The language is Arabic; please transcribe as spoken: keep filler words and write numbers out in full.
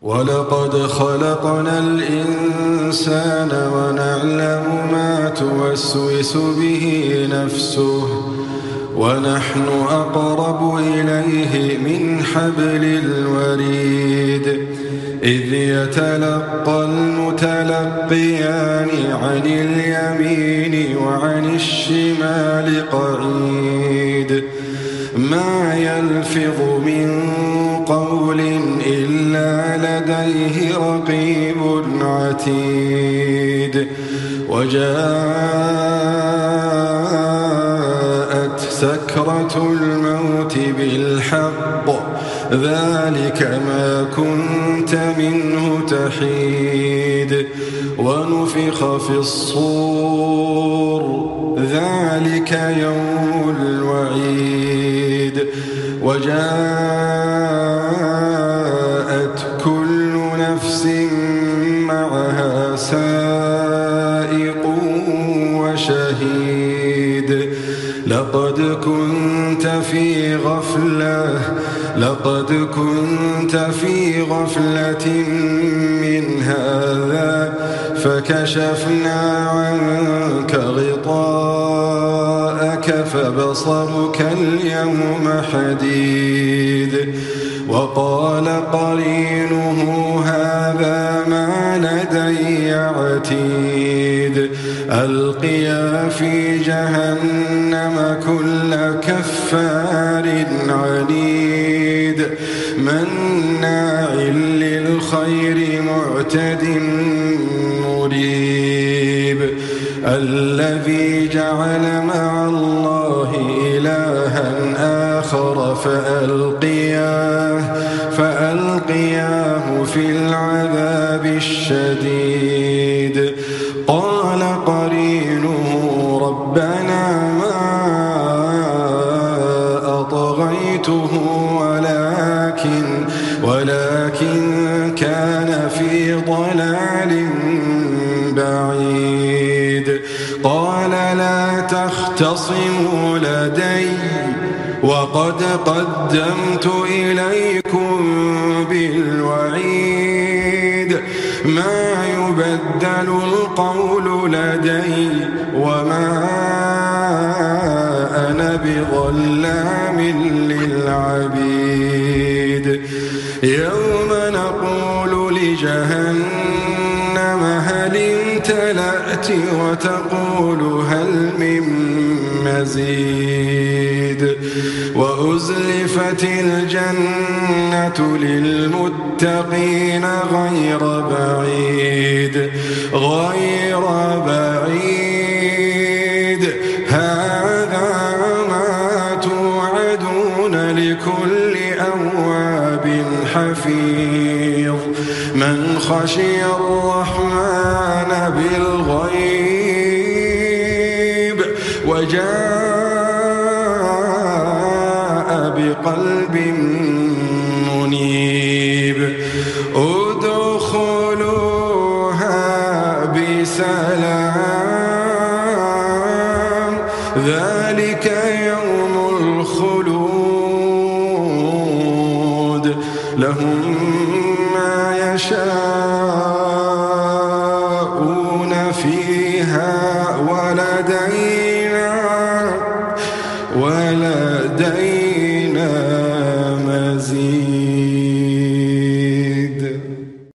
ولقد خلقنا الإنسان ونعلم ما توسوس به نفسه ونحن أقرب إليه من حبل الوريد إذ يتلقى المتلقيان عن اليمين وعن الشمال قعيد ما يلفظ من قول إلا لديه رقيب عتيد وجاءت سكرة الموت بالحق ذلك ما كنت منه تحيد ونفخ في الصور ذلك يوم الوعيد وجاءت كل نفس معها سائق وشهيد لقد كنت في غفلة لقد كنت في غفلة من هذا فكشفنا عنك غطاءك فبصرك اليوم حديد وقال قرينه هذا ما لدي عتيد ألقيا في جهنم كل كفار عنيد مناع للخير معتد مريب الذي جعل مع الله إلها آخر فألقياه فألقياه في العذاب الشديد قال قرينه ربنا ما أطغيته ولكن ولكن كان في ضلال بعيد قال لا تختصموا لدي وقد قدمت إليكم بالوعيد ما يبدل القول لدي وما أنا بظلام للعبيد يوم نقول لجهنم هل امتلأت وتقول هل من مزيد وأزلفت الجنة للمتقين غير بعيد غير بعيد هذا ما توعدون لكل أواب حفيظ من خشي الرحمن بالغيب وجاء بقلب منيب ادخلوها بسلام ذلك يوم الخلود لهم ما يشاءون فيها ولدينا ولدينا مزيد.